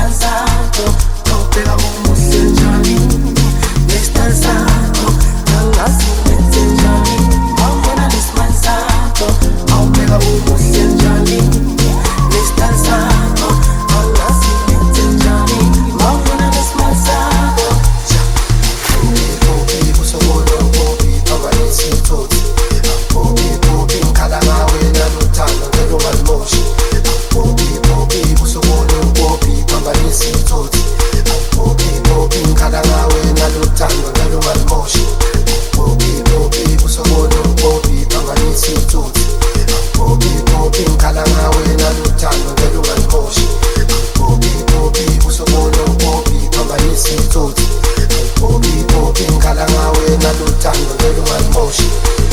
smalzato, opera un mussengiani, mi sta alzato, dalla silenzia ma buona di smalzato, opera un mussengiani, mi sta alzato, dalla silenzia ma buona di smalzato. Popi, uso buono, popi, pagani si tutti, popi, incala mawe na lutano, vero malmoshi. Popi, uso buono, popi, pagani si tutti, popi, incala mawe na lutano, vero malmoshi. Popi, uso buono, popi, pagani si tutti, popi, incala mawe na lutano, vero malmoshi. Popi, uso buono, popi, pagani si tutti, popi, incala mawe na lutano, vero malmoshi.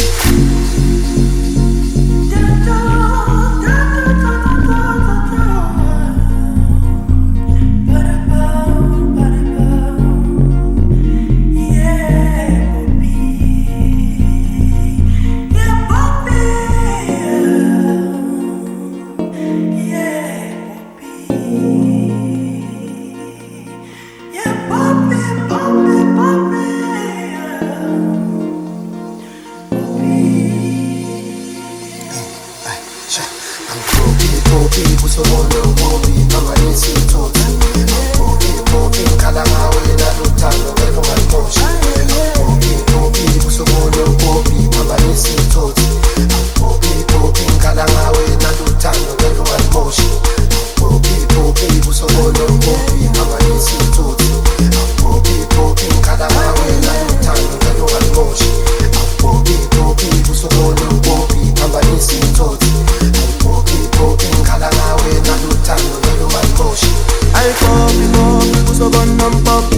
Popi, uso buono, popi, pagani si tutti, popi, incala mawe na lutano, vero malmoshi. Popi, uso buono, popi, pagani si tutti, popi, incala mawe na lutano, vero malmoshi. Popi, uso buono, popi, pagani si tutti, popi, incala mawe na lutano, vero malmoshi. Popi, uso buono, popi, pagani si tutti, popi, incala mawe na lutano, vero malmoshi. Ay popi, uso buono, popi.